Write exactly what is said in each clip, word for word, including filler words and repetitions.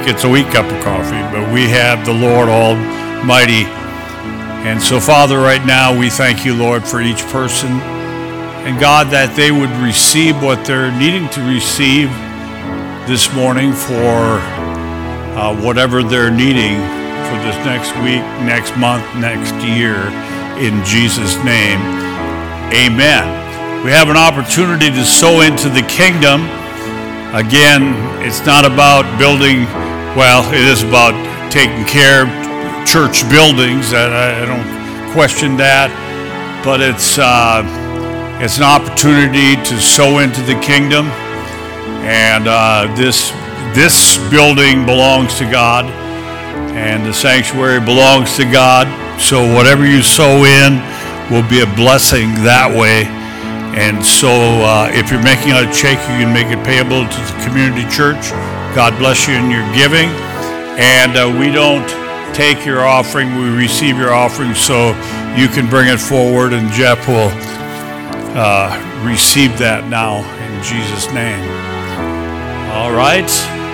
think it's a weak cup of coffee, but we have the Lord Almighty. And so, Father, right now we thank you, Lord, for each person. And God, that they would receive what they're needing to receive this morning for uh, whatever they're needing for this next week, next month, next year, in Jesus' name. Amen. We have an opportunity to sow into the kingdom. Again, it's not about building, well, it is about taking care of church buildings. I, I don't question that, but it's uh, it's an opportunity to sow into the kingdom. And uh, this this building belongs to God, and the sanctuary belongs to God. So whatever you sow in will be a blessing that way. And so uh, if you're making out a check, you can make it payable to the community church. God bless you in your giving. And uh, we don't take your offering, we receive your offering, so you can bring it forward, and Jeff will uh, receive that now in Jesus' name. All right.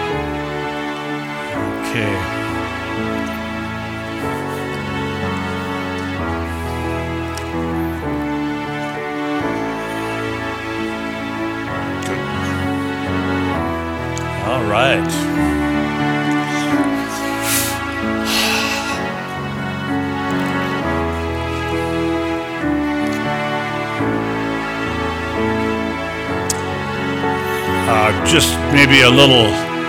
Okay. All right. Uh, just maybe a little,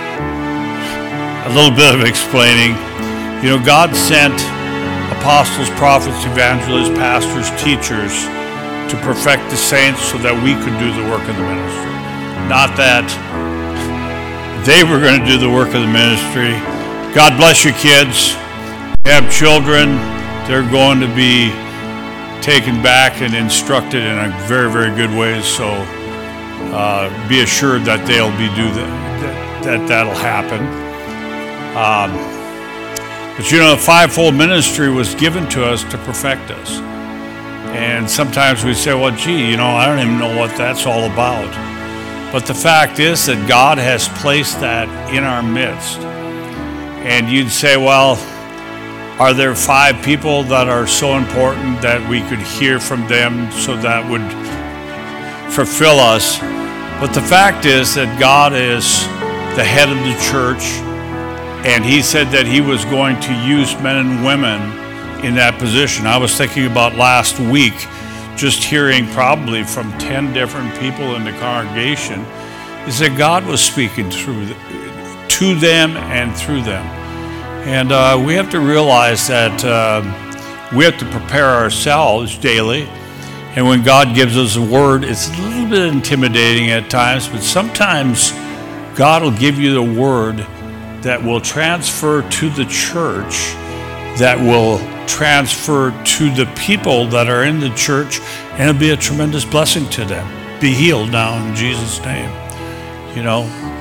a little bit of explaining. You know, God sent apostles, prophets, evangelists, pastors, teachers to perfect the saints so that we could do the work of the ministry. Not that they were going to do the work of the ministry. God bless you, kids. You have children. They're going to be taken back and instructed in a very, very good way. So uh, be assured that they'll be do that. That, that that'll happen. Um, but you know, the fivefold ministry was given to us to perfect us. And sometimes we say, well, gee, you know, I don't even know what that's all about. But the fact is that God has placed that in our midst. And you'd say, well, are there five people that are so important that we could hear from them so that would fulfill us? But the fact is that God is the head of the church, and he said that he was going to use men and women in that position. I was thinking about last week, just hearing probably from ten different people in the congregation, is that God was speaking through to them and through them. And uh, we have to realize that uh, we have to prepare ourselves daily. And when God gives us a word, it's a little bit intimidating at times, but sometimes God will give you the word that will transfer to the church, that will transfer to the people that are in the church, and it'll be a tremendous blessing to them. Be healed now in Jesus' name. You know,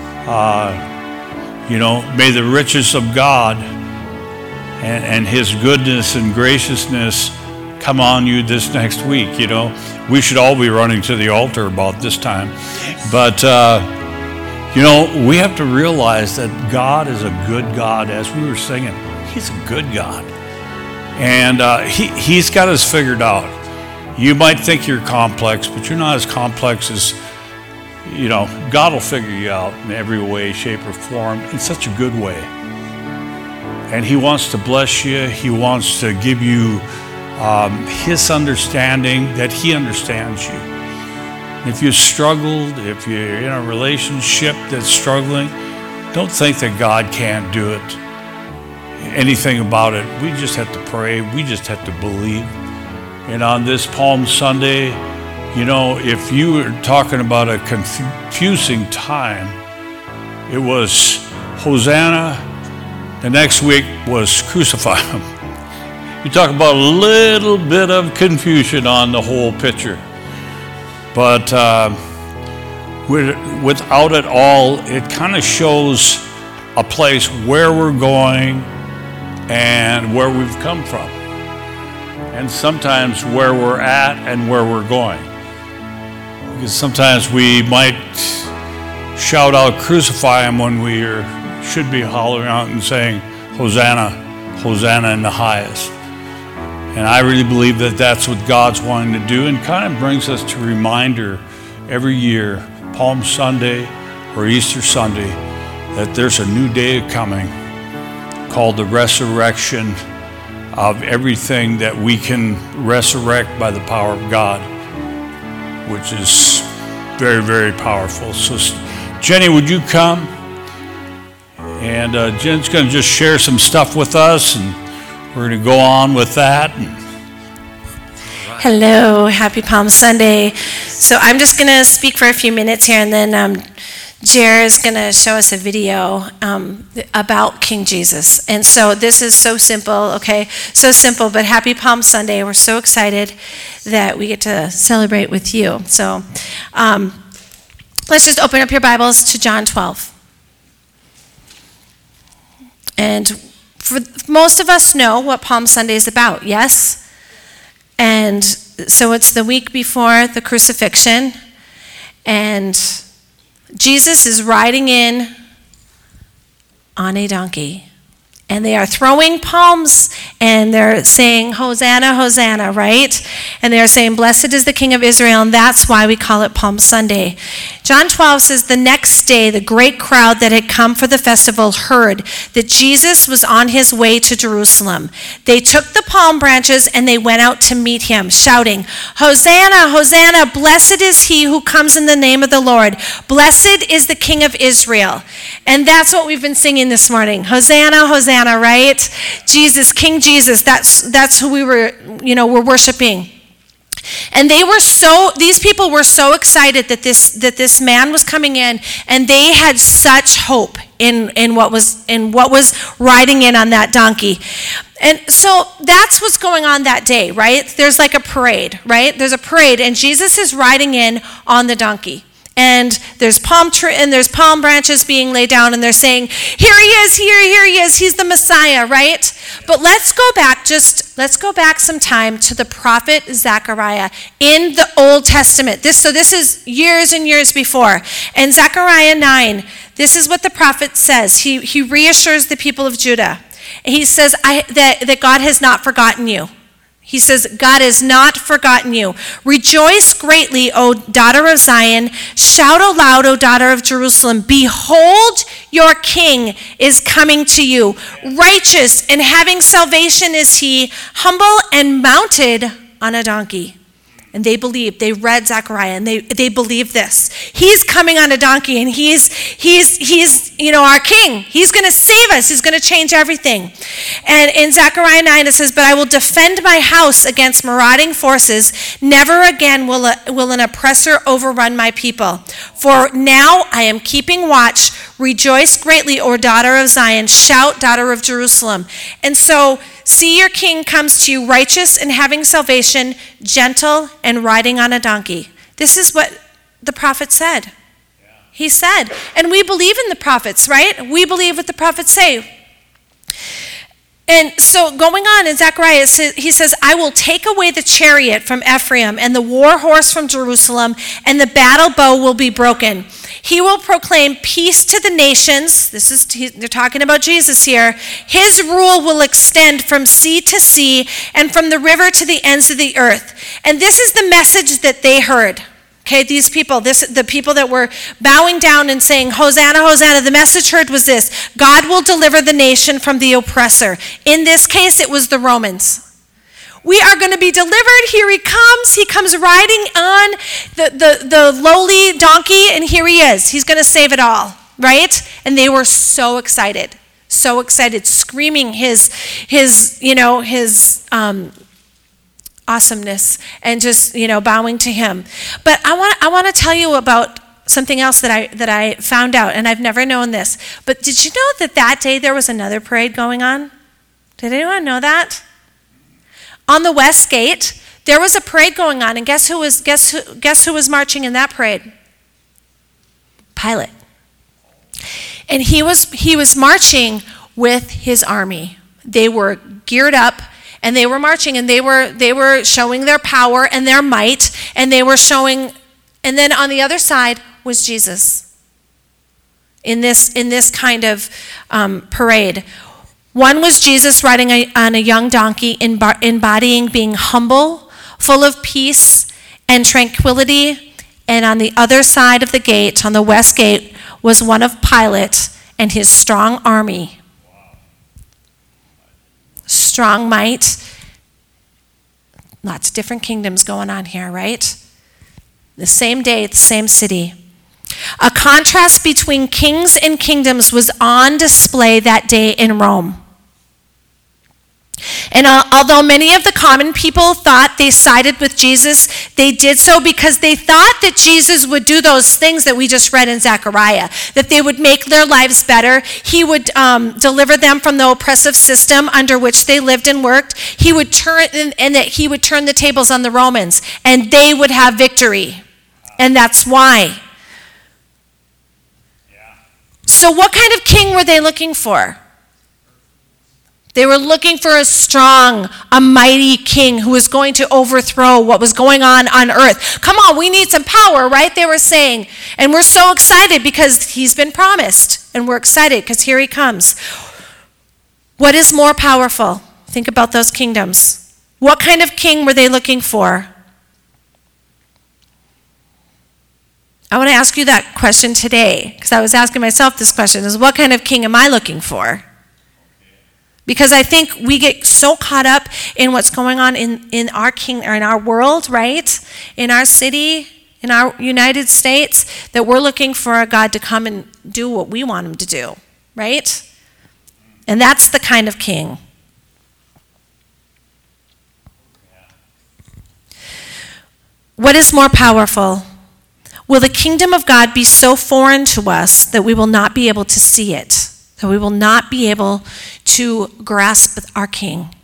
uh, you know, may the riches of God and, and his goodness and graciousness come on you this next week. You know, we should all be running to the altar about this time. But, uh, you know, we have to realize that God is a good God. As we were singing, he's a good God. And uh, he, he's got us figured out. You might think you're complex, but you're not as complex as, you know, God will figure you out in every way, shape, or form in such a good way. And he wants to bless you. He wants to give you um, his understanding, that he understands you. If you've struggled, if you're in a relationship that's struggling, don't think that God can't do it. Anything about it. We just have to pray. We just have to believe. And on this Palm Sunday, you know, if you were talking about a confusing time, it was Hosanna. The next week was crucify him. You talk about a little bit of confusion on the whole picture. But uh, without it all, it kind of shows a place where we're going and where we've come from. And sometimes where we're at and where we're going. Because sometimes we might shout out, crucify him, when we're should be hollering out and saying, Hosanna, Hosanna in the highest. And I really believe that that's what God's wanting to do, and kind of brings us to a reminder every year, Palm Sunday or Easter Sunday, that there's a new day coming called the resurrection of everything that we can resurrect by the power of God, which is very, very powerful. So Jenny, would you come? And uh, Jen's going to just share some stuff with us, and we're going to go on with that. Hello, happy Palm Sunday. So I'm just going to speak for a few minutes here, and then um, Jer is going to show us a video um, about King Jesus. And so this is so simple, okay? So simple, but happy Palm Sunday. We're so excited that we get to celebrate with you. So um, let's just open up your Bibles to John twelve. And for most of us know what Palm Sunday is about, yes? And so it's the week before the crucifixion, and Jesus is riding in on a donkey, and they are throwing palms, and they're saying, Hosanna, Hosanna, right? And they're saying, blessed is the King of Israel, and that's why we call it Palm Sunday. John twelve says, the next day, the great crowd that had come for the festival heard that Jesus was on his way to Jerusalem. They took the palm branches and they went out to meet him, shouting, Hosanna, Hosanna, blessed is he who comes in the name of the Lord. Blessed is the King of Israel. And that's what we've been singing this morning. Hosanna, Hosanna, right? Jesus, King Jesus, that's that's who we were, you know, we're worshiping. And they were so, these people were so excited that this that this man was coming in, and they had such hope in, in what was in what was riding in on that donkey. And so that's what's going on that day, right? There's like a parade, right? There's a parade, and Jesus is riding in on the donkey. And there's palm tree and there's palm branches being laid down, and they're saying, here he is, here, here he is, he's the Messiah, right? But let's go back just, let's go back some time to the prophet Zechariah in the Old Testament. This, so this is years and years before. And Zechariah nine, this is what the prophet says. He, he reassures the people of Judah. He says I, that, that God has not forgotten you. He says, God has not forgotten you. Rejoice greatly, O daughter of Zion. Shout aloud, O daughter of Jerusalem. Behold, your king is coming to you. Righteous and having salvation is he, humble and mounted on a donkey. And they believed, they read Zechariah, and they, they believed this. He's coming on a donkey, and he's, he's, he's you know, our king. He's going to save us. He's going to change everything. And in Zechariah nine, it says, but I will defend my house against marauding forces. Never again will, a, will an oppressor overrun my people. For now I am keeping watch. Rejoice greatly, O daughter of Zion. Shout, daughter of Jerusalem. And so, see, your king comes to you, righteous and having salvation, gentle and riding on a donkey. This is what the prophet said. He said, and we believe in the prophets, right? We believe what the prophets say. And so going on in Zechariah, he says, I will take away the chariot from Ephraim and the war horse from Jerusalem, and the battle bow will be broken. He will proclaim peace to the nations. This is, they're talking about Jesus here. His rule will extend from sea to sea and from the river to the ends of the earth. And this is the message that they heard. Okay, these people, this the people that were bowing down and saying, Hosanna, Hosanna, the message heard was this: God will deliver the nation from the oppressor. In this case, it was the Romans. We are going to be delivered. Here he comes. He comes riding on the, the, the lowly donkey, and here he is. He's going to save it all, right? And they were so excited, so excited, screaming his, his you know, his um, awesomeness, and just, you know, bowing to him. But I want I want to tell you about something else that I that I found out, and I've never known this. But did you know that that day there was another parade going on? Did anyone know that? On the West Gate, there was a parade going on, and guess who was guess who guess who was marching in that parade? Pilate. And he was he was marching with his army. They were geared up, and they were marching, and they were they were showing their power and their might, and they were showing, and then on the other side was Jesus. in this, in this kind of um, parade. One was Jesus riding a, on a young donkey, embodying being humble, full of peace and tranquility. And on the other side of the gate, on the west gate, was one of Pilate and his strong army. Strong might. Lots of different kingdoms going on here, right? The same day, the same city. A contrast between kings and kingdoms was on display that day in Rome. And uh, although many of the common people thought they sided with Jesus, they did so because they thought that Jesus would do those things that we just read in Zechariah, that they would make their lives better. He would um, deliver them from the oppressive system under which they lived and worked. He would turn, and, and that he would turn the tables on the Romans, and they would have victory. And that's why. So what kind of king were they looking for? They were looking for a strong, a mighty king who was going to overthrow what was going on on earth. Come on, we need some power, right? They were saying. And we're so excited because he's been promised. And we're excited because here he comes. What is more powerful? Think about those kingdoms. What kind of king were they looking for? I want to ask you that question today, because I was asking myself this question, is what kind of king am I looking for? Because I think we get so caught up in what's going on in, in our king or in our world, right? In our city, in our United States, that we're looking for a God to come and do what we want him to do, right? And that's the kind of king. What is more powerful? Will the kingdom of God be so foreign to us that we will not be able to see it? That we will not be able to grasp our King?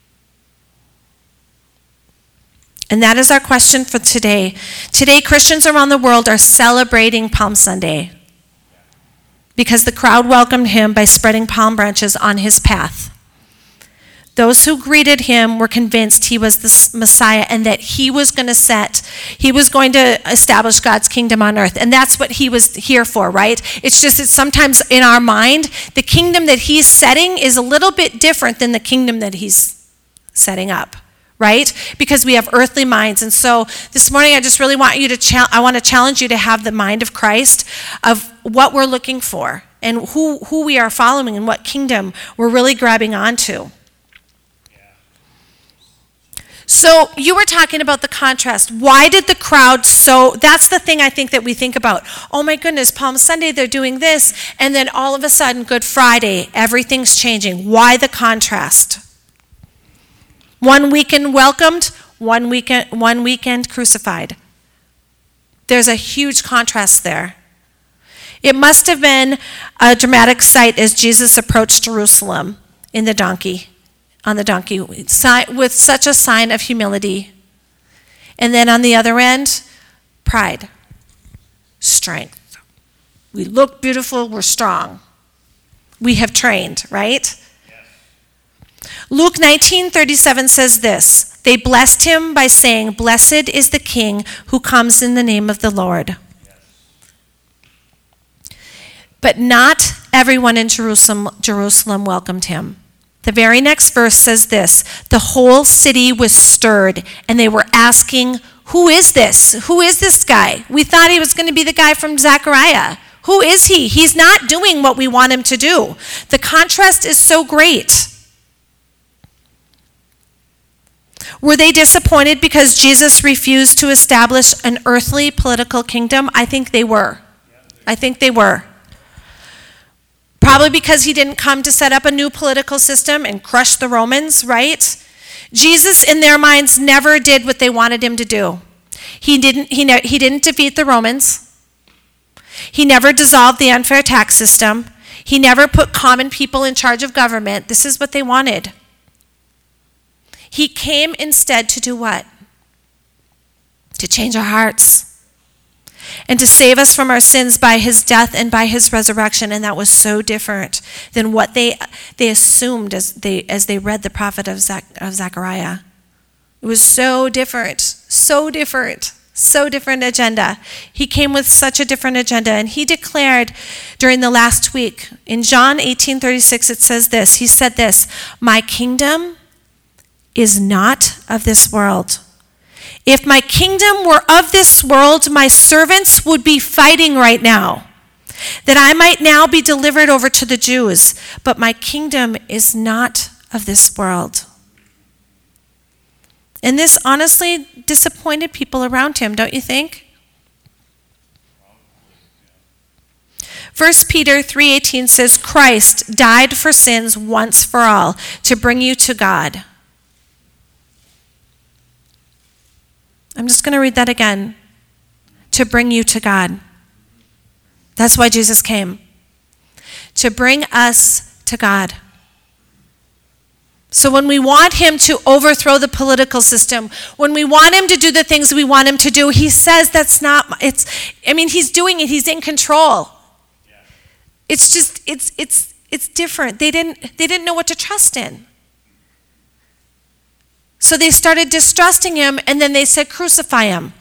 And that is our question for today. Today, Christians around the world are celebrating Palm Sunday because the crowd welcomed him by spreading palm branches on his path. Those who greeted him were convinced he was the Messiah and that he was going to set, he was going to establish God's kingdom on earth. And that's what he was here for, right? It's just that sometimes in our mind, the kingdom that he's setting is a little bit different than the kingdom that he's setting up, right? Because we have earthly minds. And so this morning, I just really want you to, cha- I want to challenge you to have the mind of Christ, of what we're looking for and who, who we are following and what kingdom we're really grabbing onto. So you were talking about the contrast. Why did the crowd so, that's the thing I think that we think about. Oh my goodness, Palm Sunday, they're doing this. And then all of a sudden, Good Friday, everything's changing. Why the contrast? One weekend welcomed, one weekend, one weekend crucified. There's a huge contrast there. It must have been a dramatic sight as Jesus approached Jerusalem in the donkey. on the donkey with such a sign of humility. And then on the other end, pride, strength. We look beautiful, we're strong. We have trained, right? Yes. Luke nineteen thirty-seven says this, they blessed him by saying, "Blessed is the King who comes in the name of the Lord." Yes. But not everyone in Jerusalem, Jerusalem welcomed him. The very next verse says this, the whole city was stirred, and they were asking, who is this? Who is this guy? We thought he was going to be the guy from Zechariah. Who is he? He's not doing what we want him to do. The contrast is so great. Were they disappointed because Jesus refused to establish an earthly political kingdom? I think they were. I think they were. Probably because he didn't come to set up a new political system and crush the Romans, right? Jesus, in their minds, never did what they wanted him to do. He didn't, he, ne- he didn't defeat the Romans. He never dissolved the unfair tax system. He never put common people in charge of government. This is what they wanted. He came instead to do what? To change our hearts. And to save us from our sins by his death and by his resurrection. And that was so different than what they they assumed as they as they read the prophet of, Zach, of Zechariah. It was so different, so different, So different agenda. He came with such a different agenda. And he declared during the last week, in John eighteen thirty-six, it says this. He said this, "My kingdom is not of this world. If my kingdom were of this world, my servants would be fighting right now, that I might now be delivered over to the Jews. But my kingdom is not of this world." And this honestly disappointed people around him, don't you think? First Peter three eighteen says, "Christ died for sins once for all to bring you to God." I'm just going to read that again. To bring you to God. That's why Jesus came. To bring us to God. So when we want him to overthrow the political system, when we want him to do the things we want him to do, he says that's not, it's, I mean, he's doing it, he's in control. Yeah. It's just, it's, it's, it's different. They didn't, they didn't know what to trust in. So they started distrusting him, and then they said, crucify him.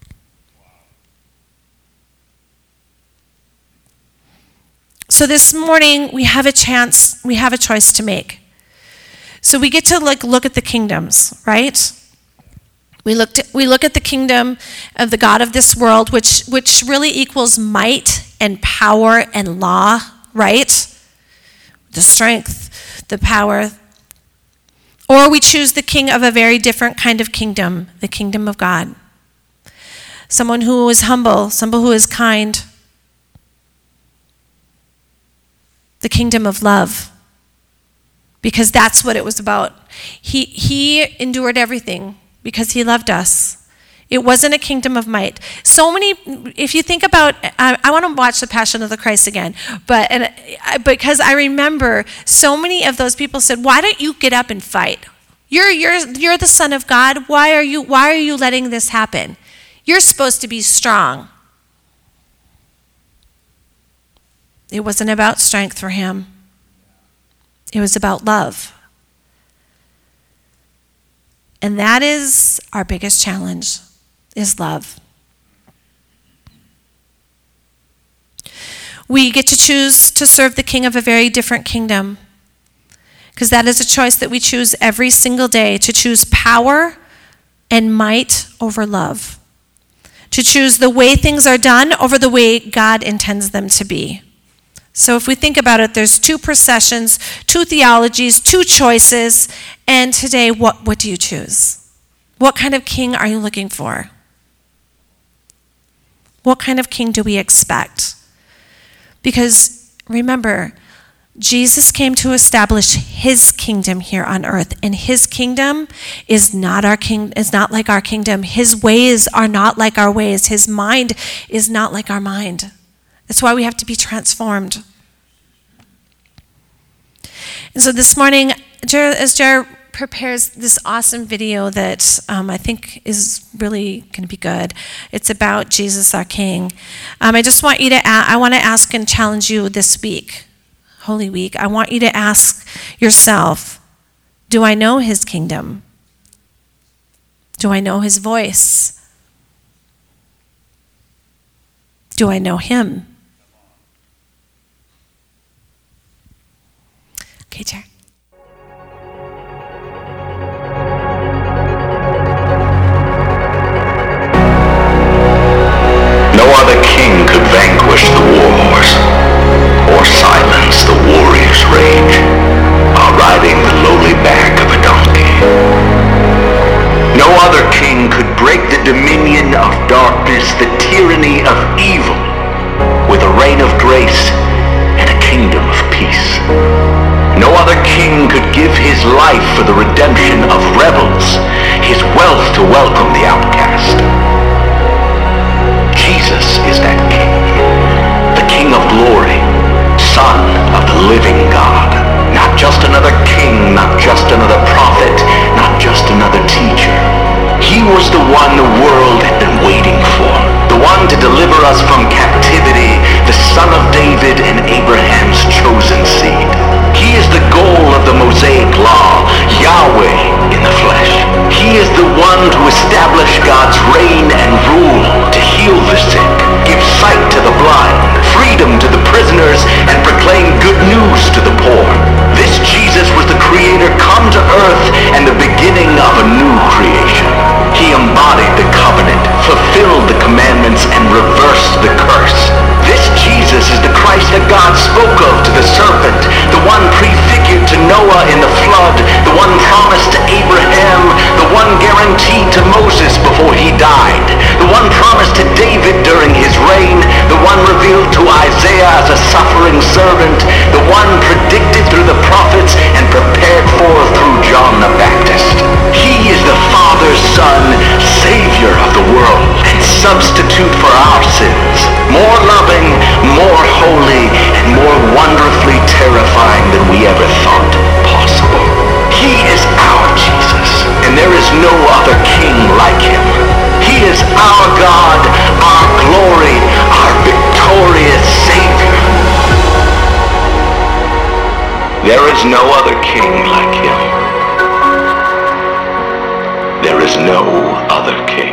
So this morning, we have a chance, we have a choice to make. So we get to like look at the kingdoms, right? We look to, we look at the kingdom of the God of this world, which which really equals might and power and law, right? The strength, the power. Or we choose the king of a very different kind of kingdom, the kingdom of God. Someone who is humble, someone who is kind. The kingdom of love. Because that's what it was about. He, he endured everything because he loved us. It wasn't a kingdom of might. So many, if you think about, I, I want to watch The Passion of the Christ again, but and because I remember so many of those people said, "Why don't you get up and fight? You're you're you're the Son of God. Why are you why are you letting this happen? You're supposed to be strong." It wasn't about strength for him. It was about love. And that is our biggest challenge, is love. We get to choose to serve the king of a very different kingdom, because that is a choice that we choose every single day, to choose power and might over love, to choose the way things are done over the way God intends them to be. So if we think about it, there's two processions, two theologies, two choices, and today, what, what do you choose? What kind of king are you looking for? What kind of king do we expect? Because remember, Jesus came to establish his kingdom here on earth, and his kingdom is not our king, is not like our kingdom. His ways are not like our ways. His mind is not like our mind. That's why we have to be transformed. And so this morning, as Jared prepares this awesome video that um, I think is really going to be good, it's about Jesus our King. Um, I just want you to, a- I want to ask and challenge you this week, Holy Week. I want you to ask yourself, do I know his kingdom? Do I know his voice? Do I know him? Okay, Jared. No other king could vanquish the war horse or silence the warrior's rage while riding the lowly back of a donkey. No other king could break the dominion of darkness, the tyranny of evil, with a reign of grace and a kingdom of peace. No other king could give his life for the redemption of rebels, his wealth to welcome the outcast. Jesus is that king, the King of glory, Son of the living God. Not just another king, not just another prophet, not just another teacher. He was the one the world had been waiting for, the one to deliver us from captivity, the Son of David and Abraham's chosen seed. He is the goal of the Mosaic law, Yahweh in the flesh. He is the one to establish God's reign and rule, to heal the sick, give sight to the blind, freedom to the prisoners, and proclaim good news to the poor. This Jesus was the Creator come to earth and the beginning of a new creation. He embodied the covenant, fulfilled the commandments, and reversed the curse. This Jesus is the Christ that God spoke of to the serpent, the one prefigured to Noah in the flood, the one promised to Abraham, the one guaranteed to Moses before he died, the one promised to David during his reign, the one revealed to Isaiah as a suffering servant, the one predicted through the prophets and prepared for through John the Baptist. He is the Father's Son, Savior of the world, and substitute for our sins, more loving, more holy, and more wonderfully terrifying than we ever thought possible. He is our Jesus, and there is no other king like him. He is our God, our glory, our victorious Savior. There is no other king like him. There is no other king.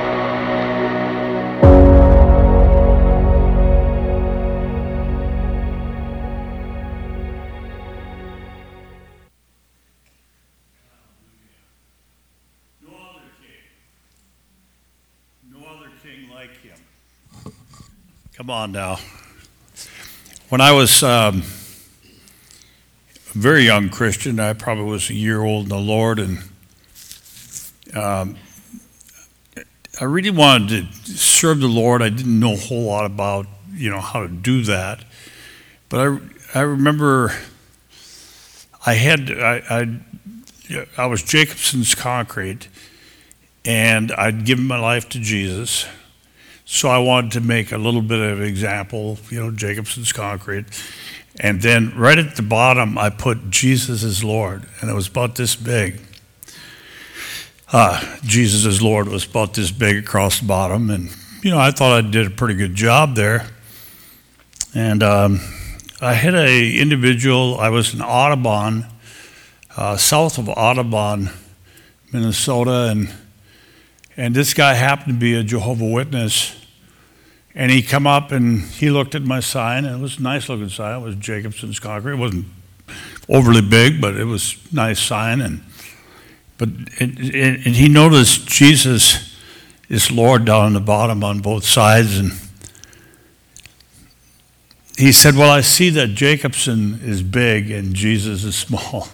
No other king. No other king like him. Come on now. When I was um, a very young Christian, I probably was a year old in the Lord, and Um, I really wanted to serve the Lord. I didn't know a whole lot about, you know, how to do that. But I, I remember I had, I, I, I was Jacobson's Concrete, and I'd given my life to Jesus. So I wanted to make a little bit of an example, you know, Jacobson's Concrete. And then right at the bottom, I put Jesus is Lord, and it was about this big. Uh, Jesus is Lord was about this big across the bottom, and you know I thought I did a pretty good job there. And um, I had a individual. I was in Audubon, uh, south of Audubon, Minnesota, and and this guy happened to be a Jehovah's Witness, and he come up and he looked at my sign, and it was a nice looking sign. It was Jacobson's Concrete. It wasn't overly big, but it was a nice sign, and. But it, it, and he noticed Jesus is Lord down on the bottom on both sides, and he said, well, I see that Jacobson is big and Jesus is small.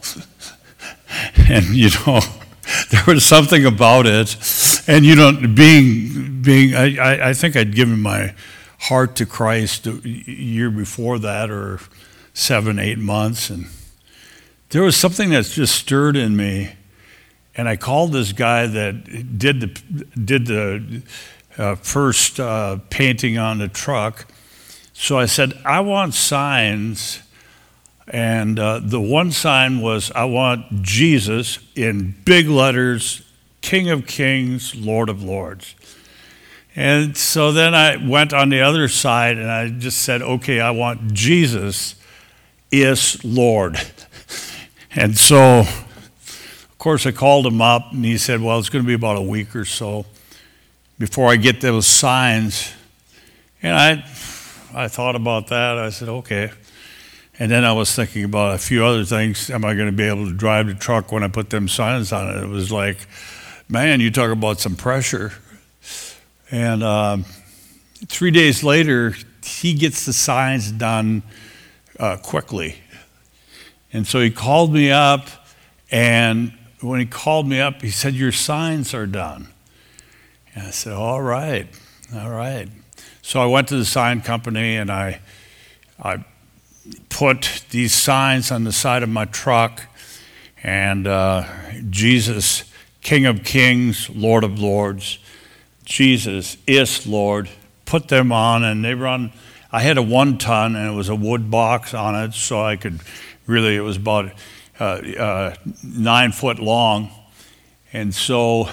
And, you know, there was something about it. And, you know, being, being I, I think I'd given my heart to Christ a year before that, or seven, eight months. And there was something that just stirred in me. And I called this guy that did the did the uh, first uh, painting on the truck. So I said, I want signs. And uh, the one sign was, I want Jesus in big letters, King of Kings, Lord of Lords. And so then I went on the other side and I just said, okay, I want Jesus is Lord. And so... Of course, I called him up, and he said, well, it's going to be about a week or so before I get those signs. And I I thought about that. I said, okay. And then I was thinking about a few other things. Am I going to be able to drive the truck when I put them signs on it? It was like, man, you talk about some pressure. And um, three days later, he gets the signs done uh, quickly. And so he called me up, and when he called me up, he said, your signs are done. And I said, all right, all right. So I went to the sign company, and I, I put these signs on the side of my truck, and uh, Jesus, King of Kings, Lord of Lords, Jesus is Lord, put them on, and they run. I had a one ton, and it was a wood box on it, so I could really, it was about uh, uh, nine foot long. And so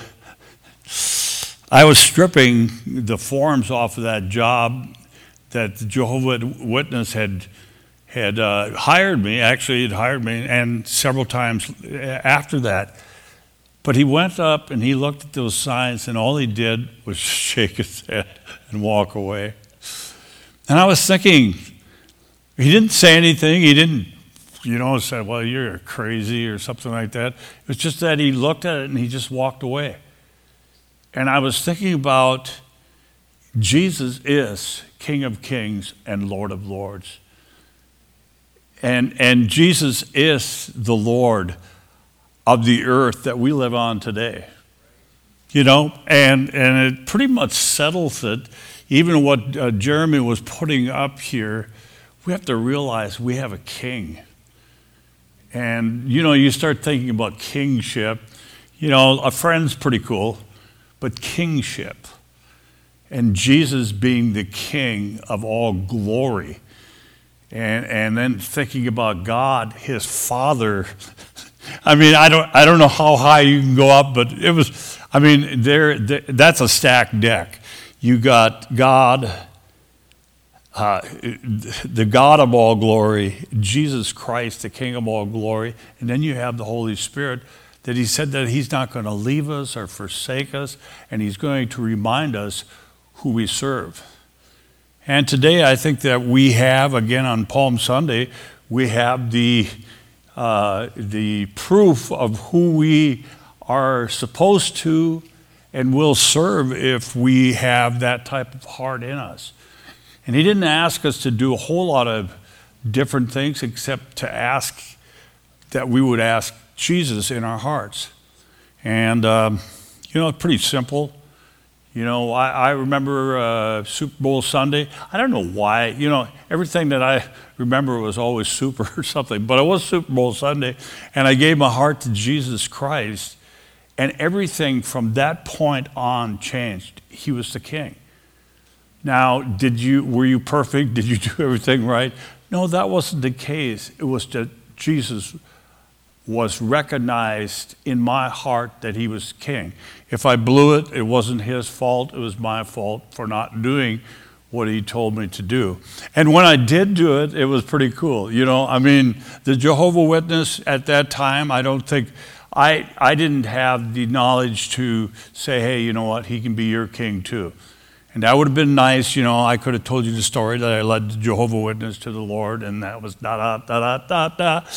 I was stripping the forms off of that job that the Jehovah's Witness had had uh, hired me. Actually, had hired me, and several times after that. But he went up and he looked at those signs, and all he did was shake his head and walk away. And I was thinking, he didn't say anything. He didn't, you know, say, well, you're crazy or something like that. It was just that he looked at it and he just walked away. And I was thinking about Jesus is King of Kings and Lord of Lords. And, and Jesus is the Lord of the earth that we live on today. You know, and, and it pretty much settles it. Even what uh, Jeremy was putting up here, we have to realize we have a king. And, you know, you start thinking about kingship. You know, a friend's pretty cool, but kingship. And Jesus being the king of all glory. And and then thinking about God, his Father. I mean, I don't I don't know how high you can go up, but it was, I mean, there, there that's a stacked deck. You got God, uh, the God of all glory, Jesus Christ, the King of all glory, and then you have the Holy Spirit that he said that he's not going to leave us or forsake us, and he's going to remind us who we serve. And today I think that we have, again on Palm Sunday, we have the uh, the proof of who we are supposed to and will serve if we have that type of heart in us. And he didn't ask us to do a whole lot of different things except to ask that we would ask Jesus in our hearts. And, um, you know, pretty simple. You know, I, I remember uh, Super Bowl Sunday. I don't know why. You know, everything that I remember was always super or something. But it was Super Bowl Sunday, and I gave my heart to Jesus Christ. And everything from that point on changed. He was the king. Now, did you were you perfect? Did you do everything right? No, that wasn't the case. It was that Jesus was recognized in my heart that he was king. If I blew it, it wasn't his fault. It was my fault for not doing what he told me to do. And when I did do it, it was pretty cool. You know, I mean, the Jehovah's Witness at that time, I don't think, I, I didn't have the knowledge to say, hey, you know what, he can be your king too. And that would have been nice, you know, I could have told you the story that I led the Jehovah's Witness to the Lord, and that was da da da da da da.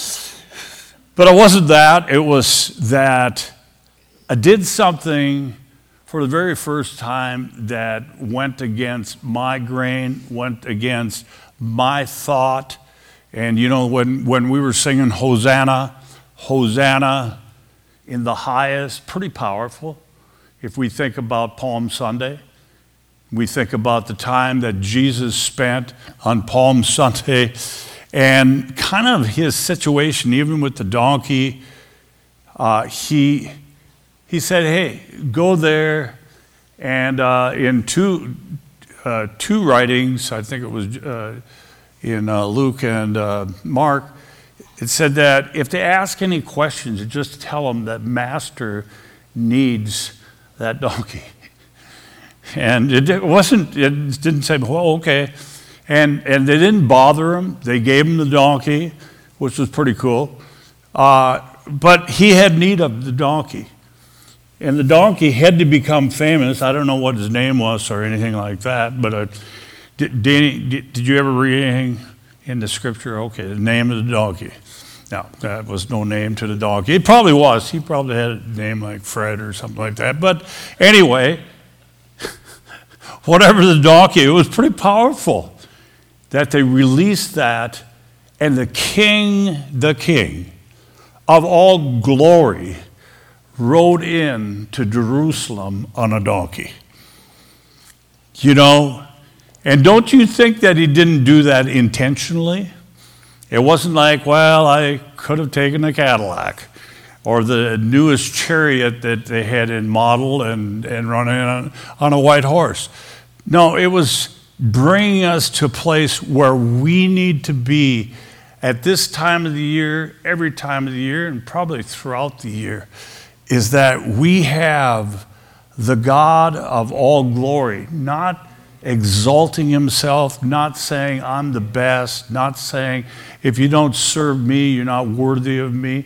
But it wasn't that, it was that I did something for the very first time that went against my grain, went against my thought. And you know, when, when we were singing Hosanna, Hosanna in the highest, pretty powerful. If we think about Palm Sunday, we think about the time that Jesus spent on Palm Sunday and kind of his situation, even with the donkey. Uh, he, he said, hey, go there. And uh, in two, uh, two writings, I think it was uh, in uh, Luke and uh, Mark, it said that if they ask any questions, just tell them that Master needs that donkey. And it wasn't, it didn't say, well, okay. And and they didn't bother him. They gave him the donkey, which was pretty cool. Uh, but he had need of the donkey. And the donkey had to become famous. I don't know what his name was or anything like that. But uh, did, Danny, did, did you ever read anything in the scripture? Okay, the name of the donkey. No, that was no name to the donkey. It probably was. He probably had a name like Fred or something like that. But anyway, whatever the donkey, it was pretty powerful that they released that, and the king, the king of all glory, rode in to Jerusalem on a donkey. You know, and don't you think that he didn't do that intentionally? It wasn't like, well, I could have taken a Cadillac or the newest chariot that they had in model and, and run in on, on a white horse. No, it was bringing us to a place where we need to be at this time of the year, every time of the year, and probably throughout the year, is that we have the God of all glory, not exalting himself, not saying I'm the best, not saying if you don't serve me, you're not worthy of me.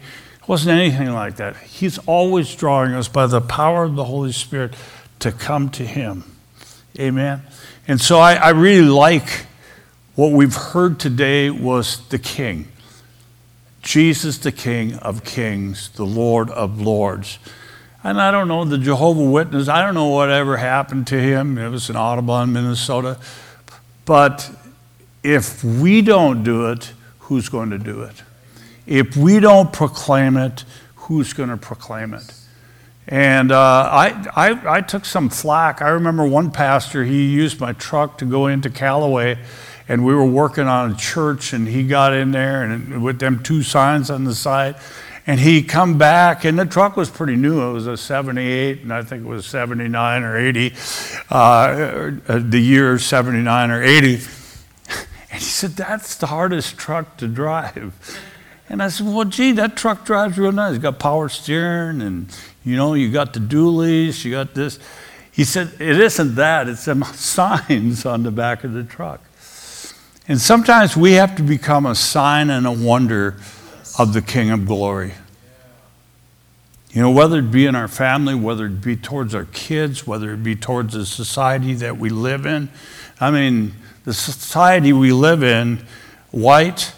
It wasn't anything like that. He's always drawing us by the power of the Holy Spirit to come to him. Amen. And so I, I really like what we've heard today was the King. Jesus, the King of Kings, the Lord of Lords. And I don't know, the Jehovah's Witness, I don't know whatever happened to him. It was in Audubon, Minnesota. But if we don't do it, who's going to do it? If we don't proclaim it, who's going to proclaim it? And uh, I, I, I took some flack. I remember one pastor, he used my truck to go into Callaway, and we were working on a church, and he got in there and with them two signs on the side, and he come back, and the truck was pretty new. It was a seventy-eight, and I think it was seventy-nine or eighty, uh, the year seventy-nine or eighty. And he said, that's the hardest truck to drive. And I said, well, gee, that truck drives real nice. It's got power steering, and, you know, you got the dualies, you got this. He said, it isn't that. It's them signs on the back of the truck. And sometimes we have to become a sign and a wonder of the King of Glory. You know, whether it be in our family, whether it be towards our kids, whether it be towards the society that we live in. I mean, the society we live in, white,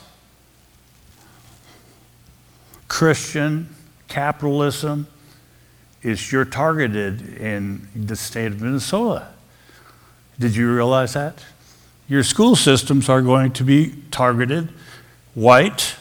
Christian, capitalism, is you're targeted in the state of Minnesota. Did you realize that? Your school systems are going to be targeted white.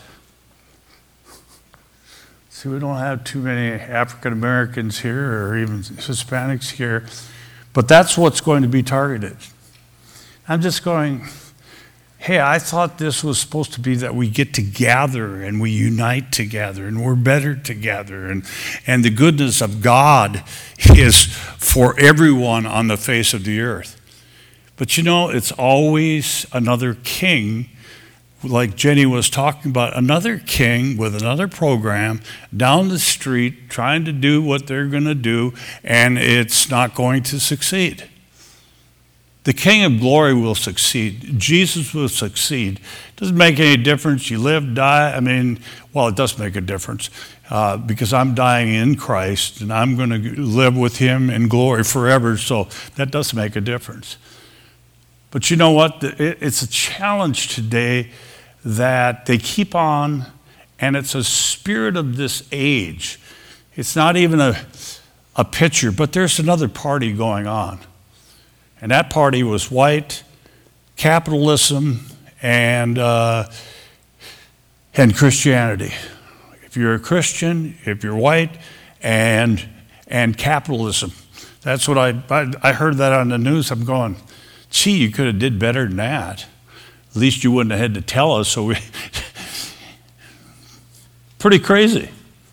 See, we don't have too many African Americans here or even Hispanics here, but that's what's going to be targeted. I'm just going, hey, I thought this was supposed to be that we get together and we unite together and we're better together. And, and the goodness of God is for everyone on the face of the earth. But you know, it's always another king, like Jenny was talking about, another king with another program down the street trying to do what they're going to do, and it's not going to succeed. The King of Glory will succeed. Jesus will succeed. It doesn't make any difference. You live, die. I mean, well, it does make a difference uh, because I'm dying in Christ and I'm going to live with him in glory forever. So that does make a difference. But you know what? It's a challenge today that they keep on, and it's a spirit of this age. It's not even a, a picture, but there's another party going on. And that party was white, capitalism, and uh, and Christianity. If you're a Christian, if you're white, and and capitalism. That's what I, I, I heard that on the news. I'm going, gee, you could have did better than that. At least you wouldn't have had to tell us. So we, pretty crazy.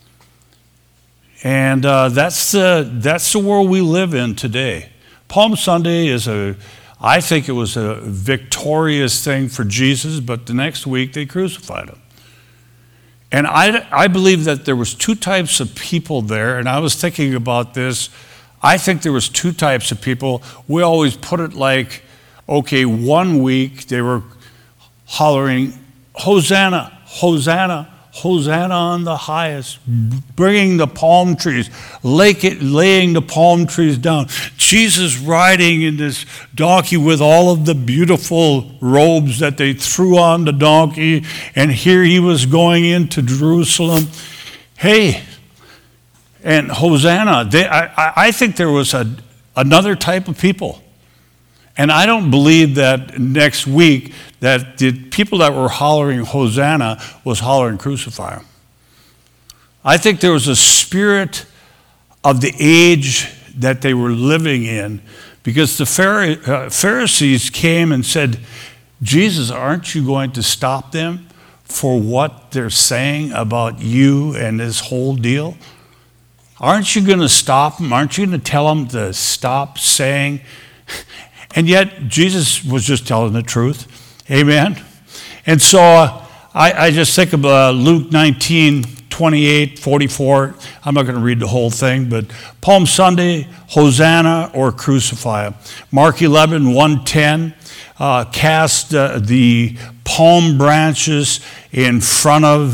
And uh, that's the that's the world we live in today. Palm Sunday is a, I think it was a victorious thing for Jesus, but the next week they crucified him. And I, I believe that there was two types of people there, and I was thinking about this. I think there was two types of people. We always put it like, okay, one week they were hollering, Hosanna, Hosanna, Hosanna on the highest, bringing the palm trees, laying the palm trees down. Jesus riding in this donkey with all of the beautiful robes that they threw on the donkey, and here he was going into Jerusalem. Hey, and Hosanna. They, I, I think there was a, another type of people. And I don't believe that next week that the people that were hollering Hosanna was hollering crucify him. I think there was a spirit of the age that they were living in, because the Pharisees came and said, Jesus, aren't you going to stop them for what they're saying about you and this whole deal? Aren't you going to stop them? Aren't you going to tell them to stop saying? And yet, Jesus was just telling the truth. Amen? And so uh, I, I just think of uh, Luke nineteen, twenty-eight, forty-four. I'm not going to read the whole thing, but Palm Sunday, Hosanna or crucify him. Mark eleven, one ten, uh, cast uh, the palm branches in front of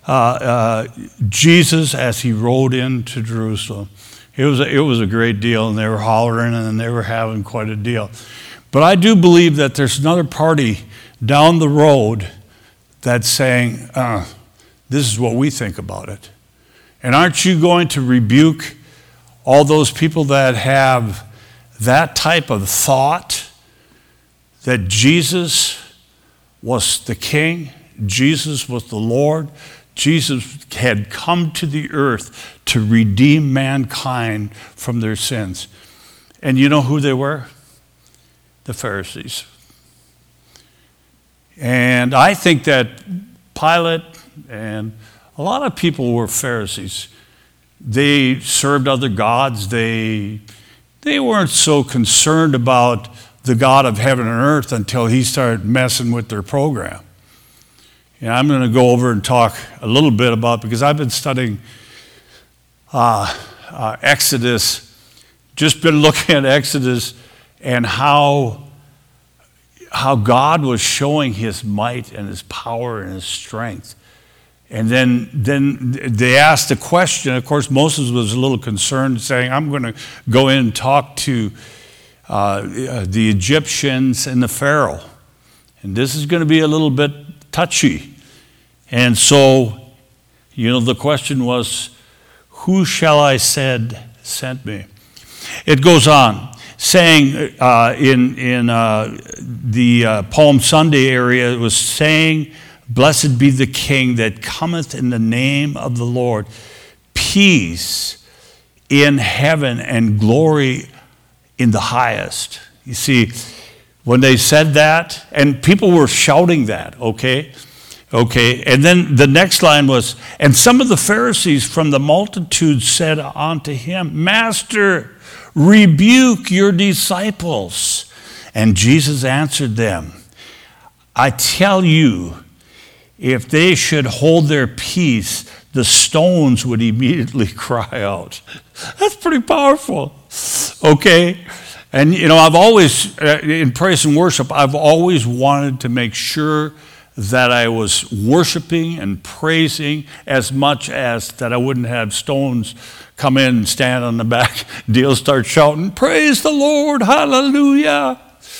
uh, uh, Jesus as he rode into Jerusalem. It was, a, it was a great deal, and they were hollering, and they were having quite a deal. But I do believe that there's another party down the road that's saying, uh, this is what we think about it. And aren't you going to rebuke all those people that have that type of thought, that Jesus was the king, Jesus was the Lord, Jesus had come to the earth to redeem mankind from their sins? And you know who they were? The Pharisees. And I think that Pilate and a lot of people were Pharisees. They served other gods. They, they weren't so concerned about the God of heaven and earth until he started messing with their program. And I'm going to go over and talk a little bit about, because I've been studying uh, uh, Exodus, just been looking at Exodus and how, how God was showing his might and his power and his strength. And then, then they asked a question. Of course, Moses was a little concerned, saying, I'm going to go in and talk to uh, the Egyptians and the Pharaoh. And this is going to be a little bit touchy. And so, you know, the question was, who shall I send sent me? It goes on, saying uh, in, in uh, the uh, Palm Sunday area, it was saying, blessed be the King that cometh in the name of the Lord. Peace in heaven and glory in the highest. You see, when they said that, and people were shouting that, okay? Okay, and then the next line was, and some of the Pharisees from the multitude said unto him, Master, rebuke your disciples. And Jesus answered them, I tell you, if they should hold their peace, the stones would immediately cry out. That's pretty powerful, okay? And, you know, I've always, uh, in praise and worship, I've always wanted to make sure that I was worshiping and praising as much as that I wouldn't have stones come in and stand on the back deal, start shouting, praise the Lord, hallelujah.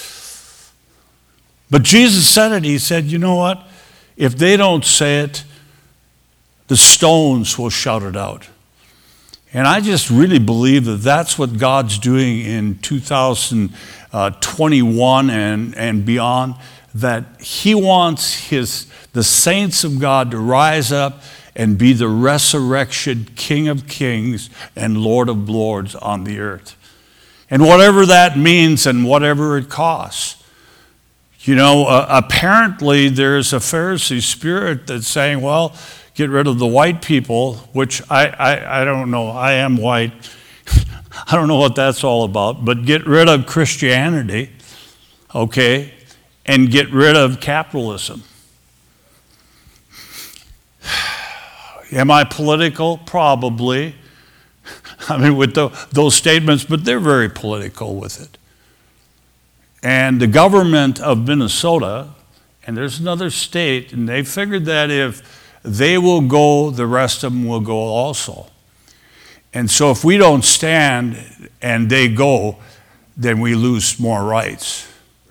But Jesus said it. He said, you know what? If they don't say it, the stones will shout it out. And I just really believe that that's what God's doing in two thousand twenty-one and, and beyond, that he wants his the saints of God to rise up and be the resurrection King of Kings and Lord of Lords on the earth. And whatever that means and whatever it costs. You know, uh, apparently there's a Pharisee spirit that's saying, well, get rid of the white people, which I, I, I don't know. I am white. I don't know what that's all about. But get rid of Christianity, okay, and get rid of capitalism. Am I political? Probably. I mean, with the, those statements, but they're very political with it. And the government of Minnesota, and there's another state, and they figured that if they will go, the rest of them will go also. And so if we don't stand and they go, then we lose more rights.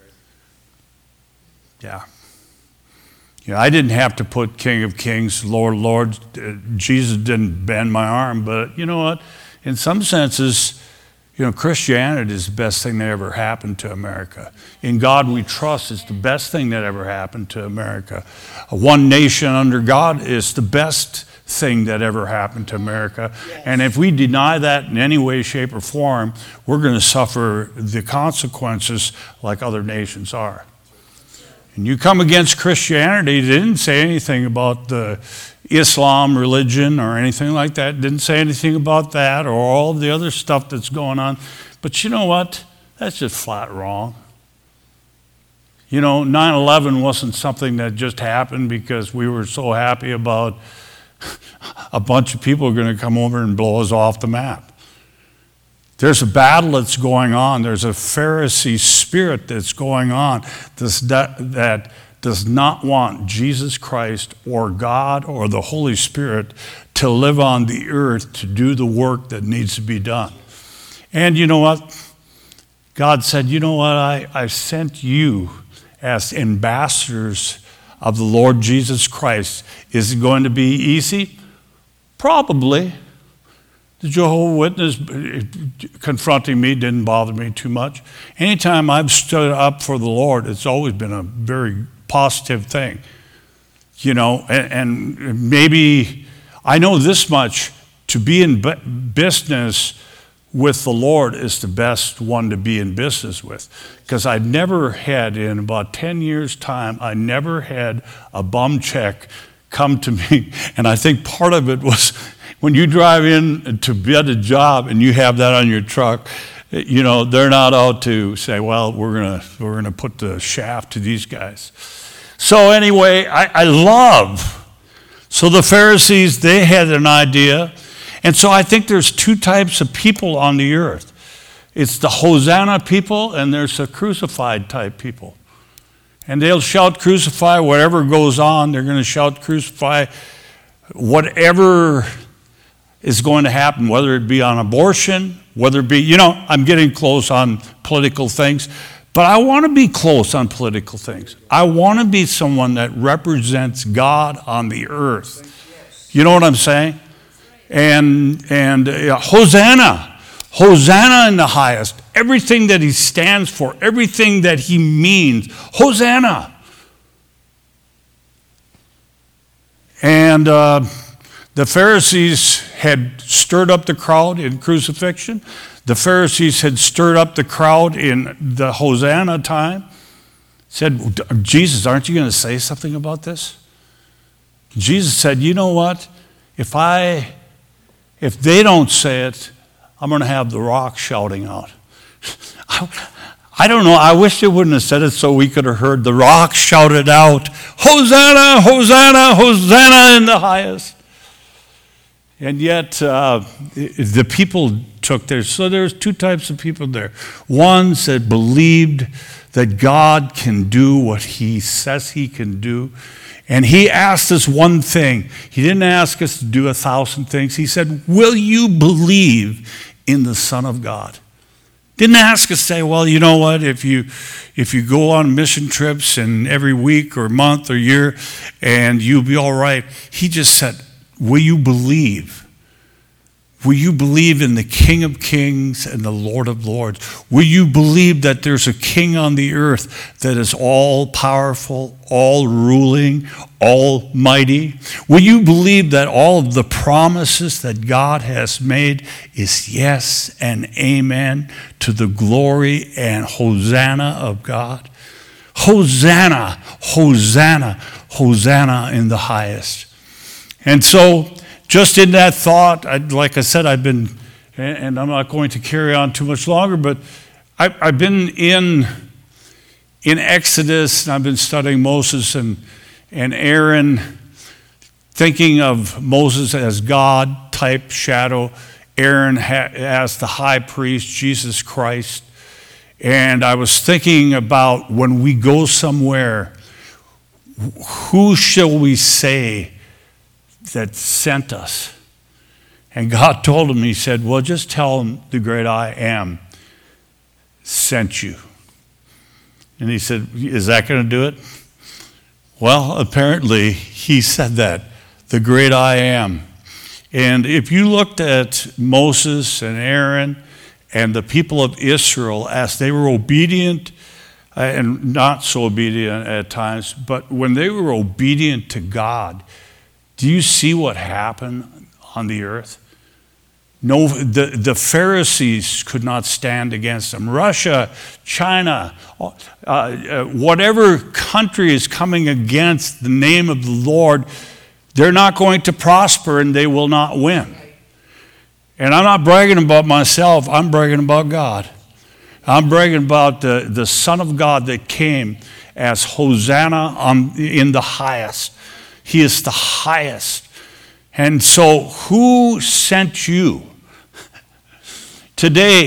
Yeah. You know, I didn't have to put King of Kings, Lord of Lords. Uh, Jesus didn't bend my arm, but you know what? In some senses, you know, Christianity is the best thing that ever happened to America. In God we trust is the best thing that ever happened to America. One nation under God is the best thing that ever happened to America. Yes. And if we deny that in any way, shape, or form, we're going to suffer the consequences like other nations are. And you come against Christianity, they didn't say anything about the Islam religion or anything like that. Didn't say anything about that or all the other stuff that's going on. But you know what? That's just flat wrong. You know, nine eleven wasn't something that just happened because we were so happy about a bunch of people are going to come over and blow us off the map. There's a battle that's going on. There's a Pharisee spirit that's going on this, that, that does not want Jesus Christ or God or the Holy Spirit to live on the earth to do the work that needs to be done. And you know what? God said, you know what? I, I sent you as ambassadors of the Lord Jesus Christ. Is it going to be easy? Probably. The Jehovah's Witness confronting me didn't bother me too much. Anytime I've stood up for the Lord, it's always been a very positive thing. You know, and, and maybe I know this much, to be in business with the Lord is the best one to be in business with. Because I never had, in about ten years' time, I never had a bum check come to me. And I think part of it was when you drive in to get a job and you have that on your truck, you know, they're not out to say, well, we're gonna we're gonna put the shaft to these guys. So anyway, I, I love. So the Pharisees, they had an idea. And so I think there's two types of people on the earth. It's the Hosanna people and there's the crucified type people. And they'll shout crucify whatever goes on. They're going to shout crucify whatever is going to happen, whether it be on abortion, whether it be, you know, I'm getting close on political things, but I want to be close on political things. I want to be someone that represents God on the earth. You know what I'm saying? And and uh, Hosanna, Hosanna in the highest. Everything that he stands for, everything that he means, Hosanna. And uh, the Pharisees had stirred up the crowd in crucifixion. The Pharisees had stirred up the crowd in the Hosanna time. Said, Jesus, aren't you going to say something about this? Jesus said, you know what? If I... If they don't say it, I'm going to have the rock shouting out. I don't know. I wish they wouldn't have said it so we could have heard the rock shouted out, Hosanna, Hosanna, Hosanna in the highest. And yet uh, the people took theirs. So there's two types of people there. Ones that believed that God can do what he says he can do. And he asked us one thing. He didn't ask us to do a thousand things. He said, will you believe in the Son of God? Didn't ask us to say, well, you know what, if you if you go on mission trips and every week or month or year and you'll be all right. He just said, will you believe? Will you believe in the King of Kings and the Lord of Lords? Will you believe that there's a king on the earth that is all powerful, all ruling, almighty? Will you believe that all of the promises that God has made is yes and amen to the glory and Hosanna of God? Hosanna, Hosanna, Hosanna in the highest. And so, just in that thought, I, like I said, I've been, and I'm not going to carry on too much longer, but I, I've been in in Exodus, and I've been studying Moses and, and Aaron, thinking of Moses as God type shadow, Aaron ha- as the high priest, Jesus Christ. And I was thinking about when we go somewhere, who shall we say that sent us? And God told him, he said, well, just tell him the great I am sent you. And he said, is that going to do it? Well, apparently he said that, the great I am. And if you looked at Moses and Aaron and the people of Israel as they were obedient and not so obedient at times, but when they were obedient to God, do you see what happened on the earth? No, the, the Pharisees could not stand against them. Russia, China, uh, uh, whatever country is coming against the name of the Lord, they're not going to prosper and they will not win. And I'm not bragging about myself, I'm bragging about God. I'm bragging about the, the Son of God that came as Hosanna on, in the highest. He is the highest. And so who sent you? Today,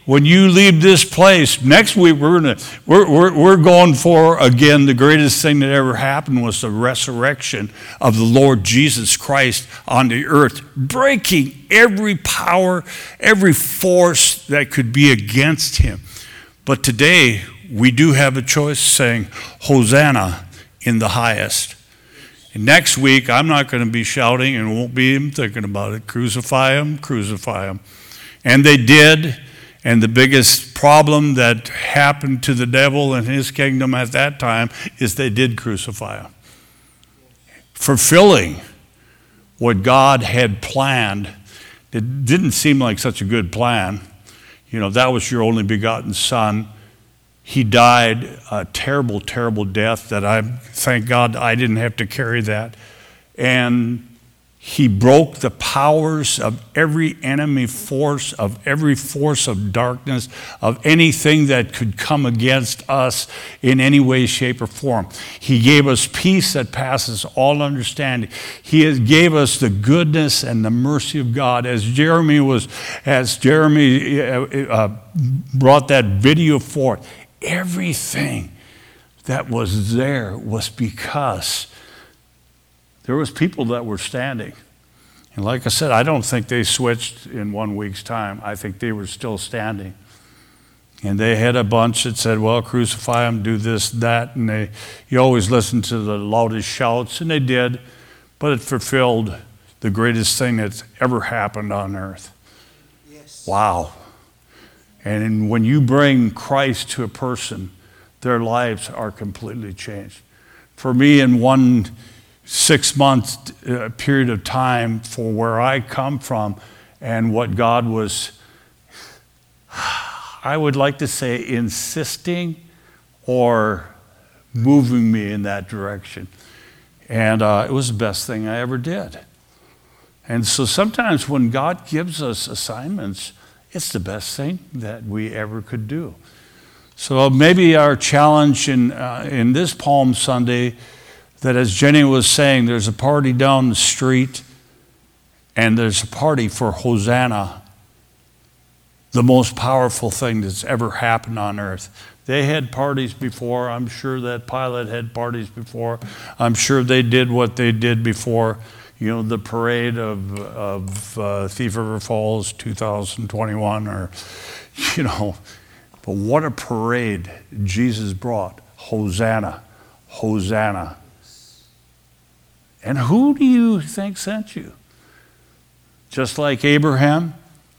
when you leave this place, next week we're gonna we're, we're we're going for again the greatest thing that ever happened was the resurrection of the Lord Jesus Christ on the earth, breaking every power, every force that could be against him. But today we do have a choice saying, Hosanna in the highest. And next week I'm not going to be shouting and won't be even thinking about it. Crucify him, crucify him. And they did. And the biggest problem that happened to the devil and his kingdom at that time is they did crucify him. Fulfilling what God had planned. It didn't seem like such a good plan. You know, that was your only begotten son. He died a terrible, terrible death that I, thank God I didn't have to carry that. And he broke the powers of every enemy force, of every force of darkness, of anything that could come against us in any way, shape, or form. He gave us peace that passes all understanding. He has gave us the goodness and the mercy of God. As Jeremy was, as Jeremy uh, brought that video forth, everything that was there was because there was people that were standing. And like I said, I don't think they switched in one week's time. I think they were still standing. And they had a bunch that said, well, crucify him, do this, that. And they, you always listen to the loudest shouts, and they did. But it fulfilled the greatest thing that's ever happened on earth. Yes. Wow. And when you bring Christ to a person, their lives are completely changed. For me, in one six-month uh, period of time for where I come from and what God was, I would like to say, insisting or moving me in that direction. And uh, it was the best thing I ever did. And so sometimes when God gives us assignments, it's the best thing that we ever could do. So maybe our challenge in uh, in this Palm Sunday, that as Jenny was saying, there's a party down the street and there's a party for Hosanna, the most powerful thing that's ever happened on earth. They had parties before. I'm sure that Pilate had parties before. I'm sure they did what they did before. You know, the parade of, of uh, Thief River Falls two thousand twenty-one, or, you know, but what a parade Jesus brought. Hosanna, Hosanna. And who do you think sent you? Just like Abraham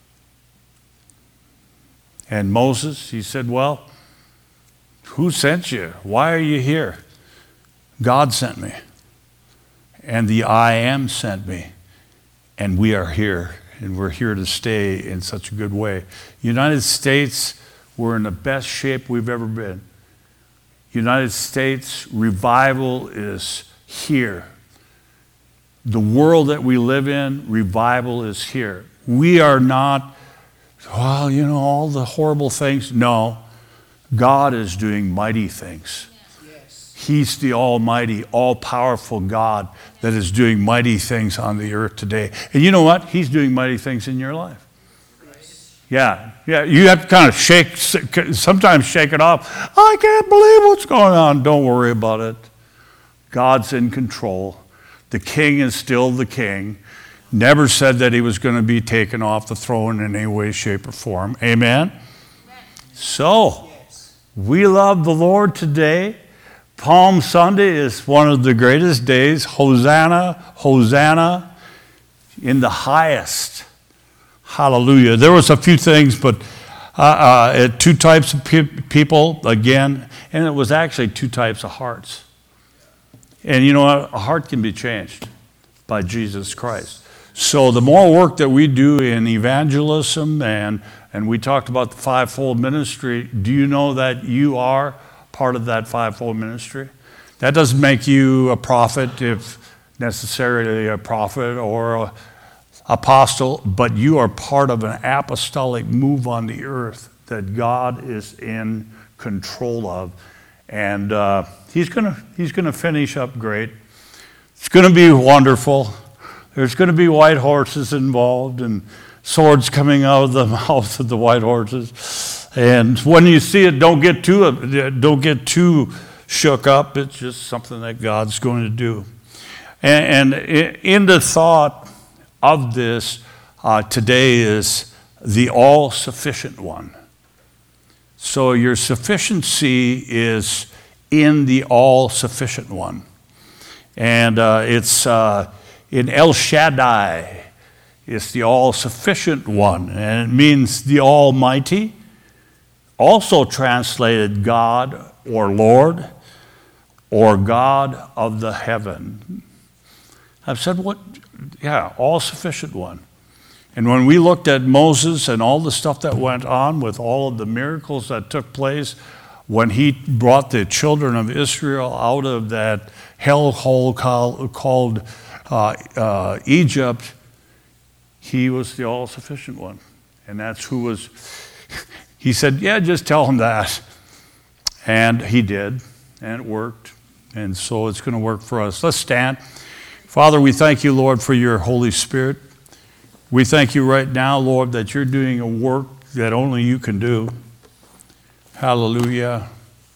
and Moses, he said, well, who sent you? Why are you here? God sent me. And the I Am sent me. And we are here. And we're here to stay in such a good way. United States, we're in the best shape we've ever been. United States, revival is here. The world that we live in, revival is here. We are not, well, you know, all the horrible things. No, God is doing mighty things. Yes. He's the almighty, all-powerful God that is doing mighty things on the earth today. And you know what? He's doing mighty things in your life. Yeah, yeah. You have to kind of shake, sometimes shake it off. I can't believe what's going on. Don't worry about it. God's in control. The king is still the king. Never said that he was going to be taken off the throne in any way, shape, or form. Amen? Amen. So, we love the Lord today. Palm Sunday is one of the greatest days. Hosanna, Hosanna in the highest. Hallelujah. There was a few things, but uh, uh, two types of pe- people, again, and it was actually two types of hearts. And you know what? A heart can be changed by Jesus Christ. So the more work that we do in evangelism, and, and we talked about the fivefold ministry, do you know that you are part of that fivefold ministry? That doesn't make you a prophet, if necessarily a prophet or an apostle, but you are part of an apostolic move on the earth that God is in control of. And uh, he's gonna he's gonna finish up great. It's gonna be wonderful. There's gonna be white horses involved, and swords coming out of the mouth of the white horses. And when you see it, don't get too don't get too shook up. It's just something that God's going to do. And, and in the thought of this uh, today is the all-sufficient one. So your sufficiency is in the all-sufficient one. And uh, it's uh, in El Shaddai. It's the all-sufficient one. And it means the Almighty. Also translated God or Lord or God of the heaven. I've said what? Yeah, all-sufficient one. And when we looked at Moses and all the stuff that went on with all of the miracles that took place when he brought the children of Israel out of that hellhole called uh, uh, Egypt, he was the all-sufficient one. And that's who was, he said, yeah, just tell him that. And he did, and it worked. And so it's going to work for us. Let's stand. Father, we thank you, Lord, for your Holy Spirit. We thank you right now, Lord, that you're doing a work that only you can do. Hallelujah.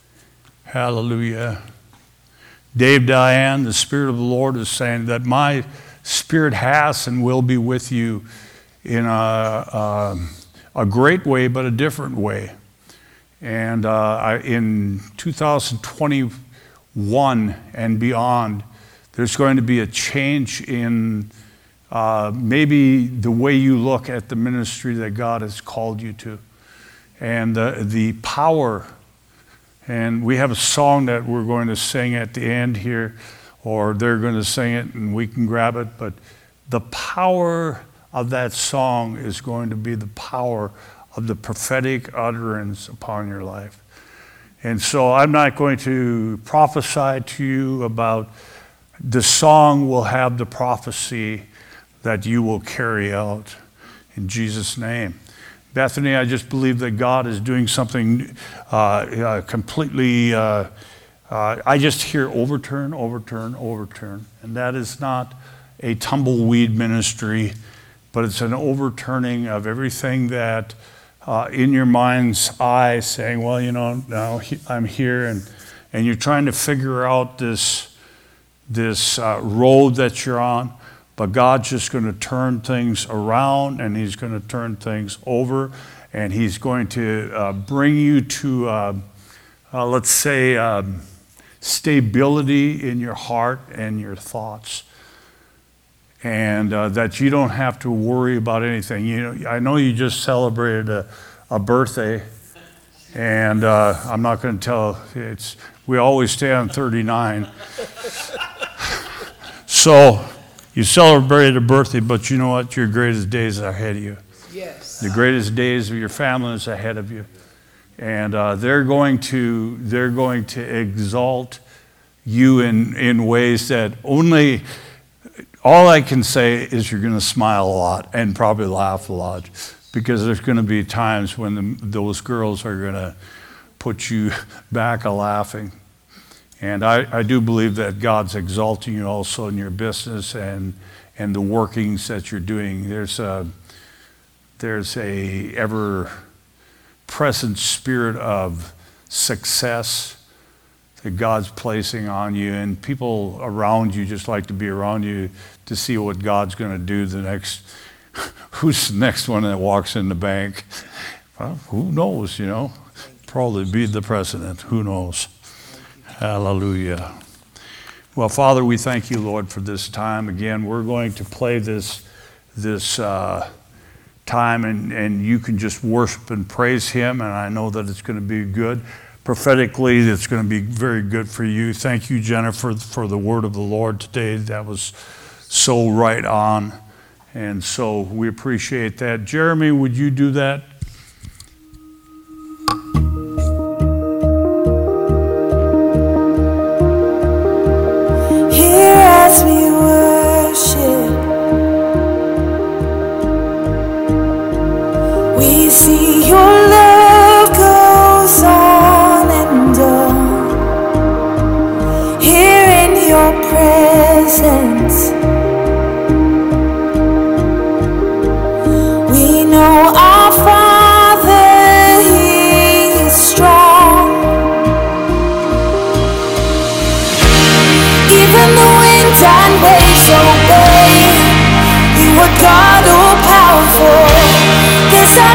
Hallelujah. Dave, Diane, the Spirit of the Lord is saying that my Spirit has and will be with you in a, a, a great way, but a different way. And uh, I, in two thousand twenty-one and beyond, there's going to be a change in uh, maybe the way you look at the ministry that God has called you to. And uh, the power, and we have a song that we're going to sing at the end here, or they're going to sing it and we can grab it, but the power of that song is going to be the power of the prophetic utterance upon your life. And so I'm not going to prophesy to you about the song will have the prophecy that you will carry out in Jesus' name. Bethany, I just believe that God is doing something uh, uh, completely, uh, uh, I just hear overturn, overturn, overturn. And that is not a tumbleweed ministry, but it's an overturning of everything that uh, in your mind's eye saying, well, you know, now he, I'm here, and, and you're trying to figure out this, this uh, road that you're on. But God's just going to turn things around, and he's going to turn things over, and he's going to uh, bring you to, uh, uh, let's say, um, stability in your heart and your thoughts, and uh, that you don't have to worry about anything. You know, I know you just celebrated a, a birthday, and uh, I'm not going to tell. It's we always stay on thirty-nine, so. You celebrated a birthday, but you know what? Your greatest days are ahead of you. Yes. The greatest days of your family is ahead of you. And uh, they're going to they're going to exalt you in, in ways that only, all I can say is you're going to smile a lot and probably laugh a lot, because there's going to be times when the, those girls are going to put you back a-laughing. And I, I do believe that God's exalting you also in your business and and the workings that you're doing. There's a there's a ever-present spirit of success that God's placing on you, and people around you just like to be around you to see what God's going to do the next. Who's the next one that walks in the bank? Well, who knows? You know, probably be the president. Who knows? Hallelujah. Well, Father, we thank you, Lord, for this time. Again, we're going to play this this uh, time, and, and you can just worship and praise him, and I know that it's going to be good. Prophetically, it's going to be very good for you. Thank you, Jennifer, for the word of the Lord today. That was so right on, and so we appreciate that. Jeremy, would you do that? As we worship, we see your love goes on and on. Here in your presence, we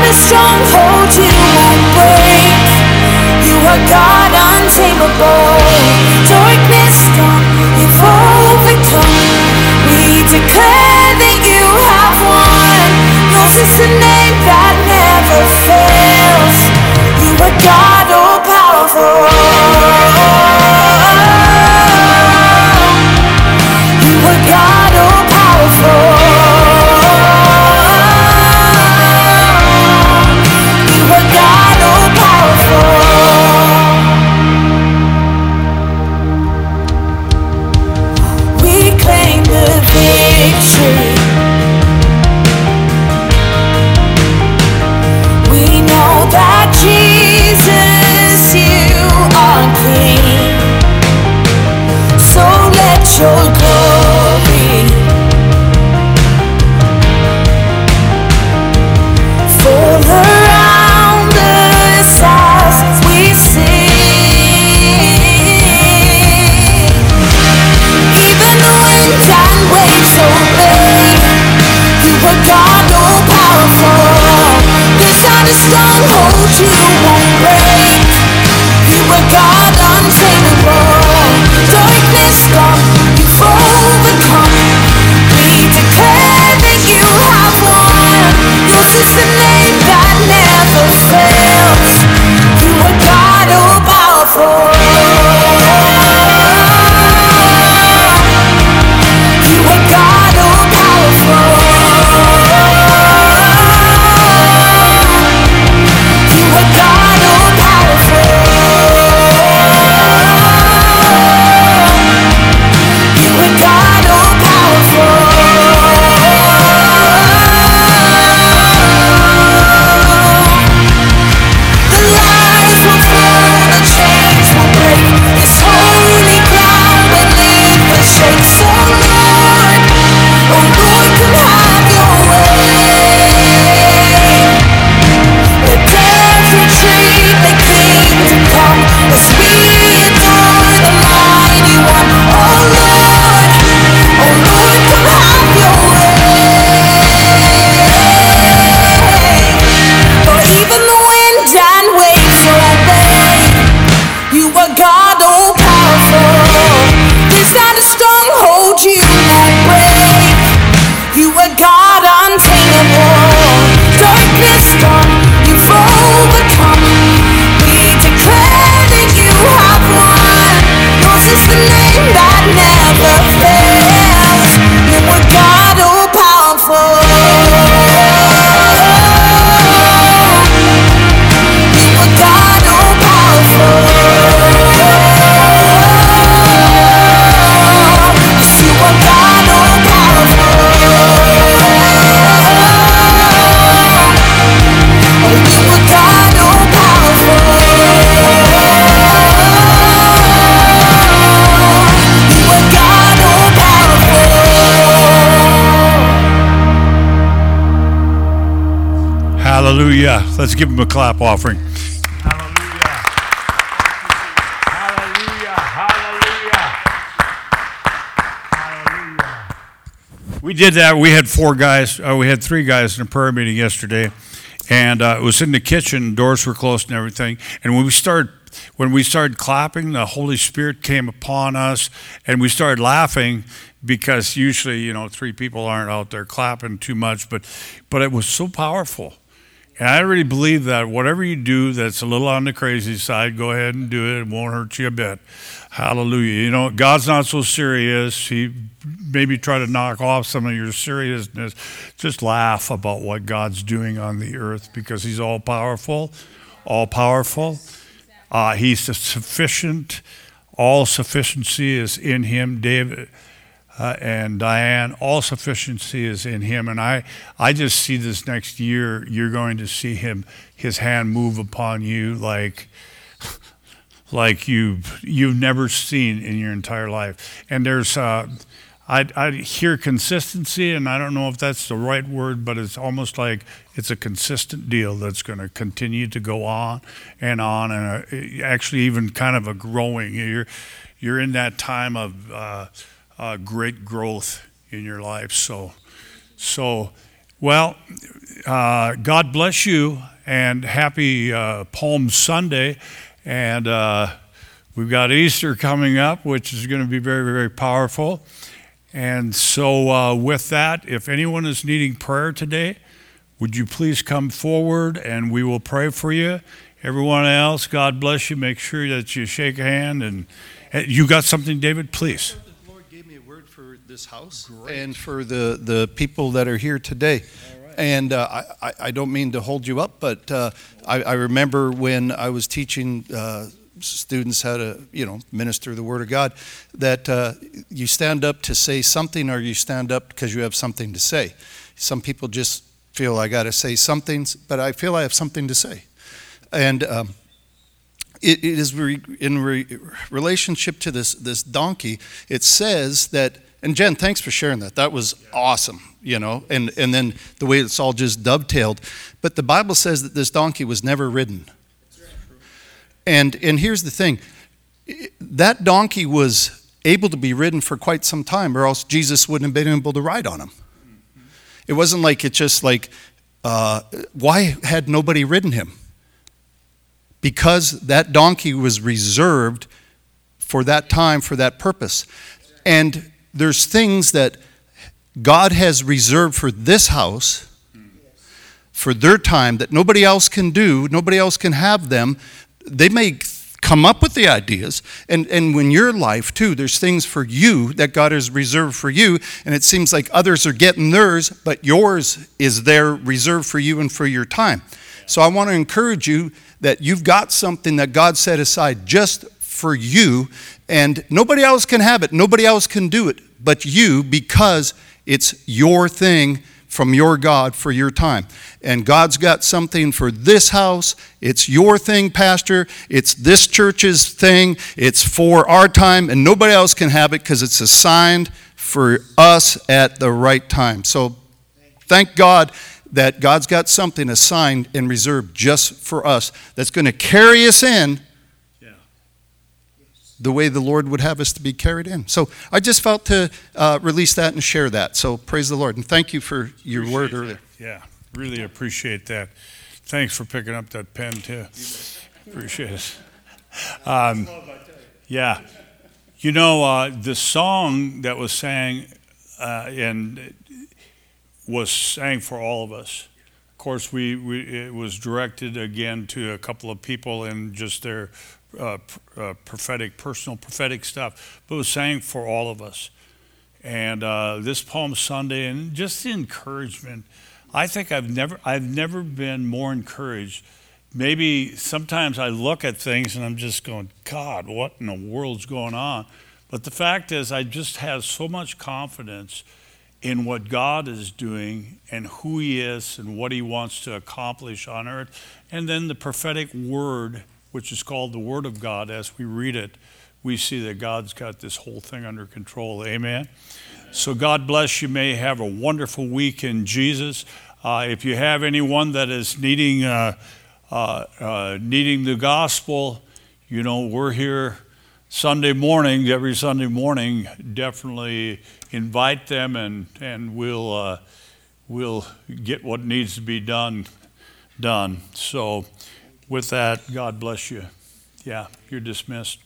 not a stronghold you won't break. You are God untamable. Darkness gone, you've overcome. We declare that you have won. Yours is the name that never fails. You are God all powerful. You are God all powerful. You are God all powerful. We claim the victory. We know that Jesus, you are King. So let your glory fall around us as we sing. Even the wind and waves obey. You are God all powerful. There's not a stronghold you won't break. You are God untamable. Darkness gone, you've overcome. We declare that you have won. Yours is the name that never fails. You are God all powerful. You are God all powerful. You are God all powerful. You are God all powerful. The lies will fall, the chains will break. This holy ground will live and shake. So Lord, oh Lord, come have your way. Let death retreat, let kingdom come, as we adore the mighty one. Oh Lord, oh Lord, come have your way. For even the wind and waves obey. You are God all powerful. There's not a stronghold you won't break. You are God untamable. Darkness gone, you've overcome. We declare that you have won. Yours is the name that never fails. You are God all powerful. You are God all powerful. Yes, you are God all powerful. Oh, you are God all powerful. You are God all powerful. Hallelujah. Let's give him a clap offering. Hallelujah. Hallelujah. Hallelujah. We did that. We had four guys, uh, we had three guys in a prayer meeting yesterday, and uh, it was in the kitchen, doors were closed and everything. And when we started, when we started clapping, the Holy Spirit came upon us, and we started laughing because usually, you know, three people aren't out there clapping too much, but but it was so powerful. And I really believe that whatever you do that's a little on the crazy side, go ahead and do it. It won't hurt you a bit. Hallelujah. You know, God's not so serious. He maybe try to knock off some of your seriousness. Just laugh about what God's doing on the earth because he's all powerful, all powerful. Uh, he's sufficient. All sufficiency is in him. David uh, and Diane, all sufficiency is in him. And I, I just see this next year, you're going to see him, his hand move upon you like, like you've, you've never seen in your entire life. And there's, uh, I, I hear consistency, and I don't know if that's the right word, but it's almost like it's a consistent deal that's going to continue to go on and on, and uh, actually even kind of a growing. You're, you're in that time of uh, uh, great growth in your life. So, so, well, uh, God bless you, and happy uh, Palm Sunday. And uh, we've got Easter coming up, which is going to be very, very powerful. And so uh, with that, if anyone is needing prayer today, would you please come forward and we will pray for you. Everyone else, God bless you. Make sure that you shake a hand. And you got something, David? Please. The Lord gave me a word for this house Great. and for the, the people that are here today. And uh, I, I don't mean to hold you up, but uh, I, I remember when I was teaching uh, students how to, you know, minister the Word of God, that uh, you stand up to say something, or you stand up because you have something to say. Some people just feel I got to say something, but I feel I have something to say. And um, it, it is re, in re, relationship to this this donkey. It says that, and Jen, thanks for sharing that. That was awesome. You know, and, and then the way it's all just dovetailed. But the Bible says that this donkey was never ridden. And and here's the thing. That donkey was able to be ridden for quite some time, or else Jesus wouldn't have been able to ride on him. It wasn't like it just like, uh, why had nobody ridden him? Because that donkey was reserved for that time, for that purpose. And there's things that God has reserved for this house, for their time, that nobody else can do, nobody else can have them. They may come up with the ideas, and, and in your life too, there's things for you that God has reserved for you, and it seems like others are getting theirs, but yours is there reserved for you and for your time. So I want to encourage you that you've got something that God set aside just for you, and nobody else can have it, nobody else can do it but you, because it's your thing from your God for your time. And God's got something for this house. It's your thing, Pastor. It's this church's thing. It's for our time, and nobody else can have it because it's assigned for us at the right time. So thank God that God's got something assigned and reserved just for us that's going to carry us in the way the Lord would have us to be carried in. So I just felt to uh, release that and share that. So praise the Lord. And thank you for your appreciate word earlier. That. Yeah, really appreciate that. Thanks for picking up that pen too. Appreciate it. Um, yeah. You know, uh, the song that was sang uh, and was sang for all of us. Of course, we, we it was directed again to a couple of people in just their Uh, uh, prophetic, personal prophetic stuff, but it was saying for all of us. And uh, this Palm Sunday, and just the encouragement, I think I've never, I've never been more encouraged. Maybe sometimes I look at things and I'm just going, God, what in the world's going on? But the fact is, I just have so much confidence in what God is doing and who He is and what He wants to accomplish on earth. And then the prophetic word, which is called the Word of God, as we read it, we see that God's got this whole thing under control. Amen? So God bless you. May have a wonderful week in Jesus. Uh, if you have anyone that is needing uh, uh, uh, needing the gospel, you know, we're here Sunday morning, every Sunday morning. Definitely invite them, and, and we'll, uh, we'll get what needs to be done, done. So with that, God bless you. Yeah, you're dismissed.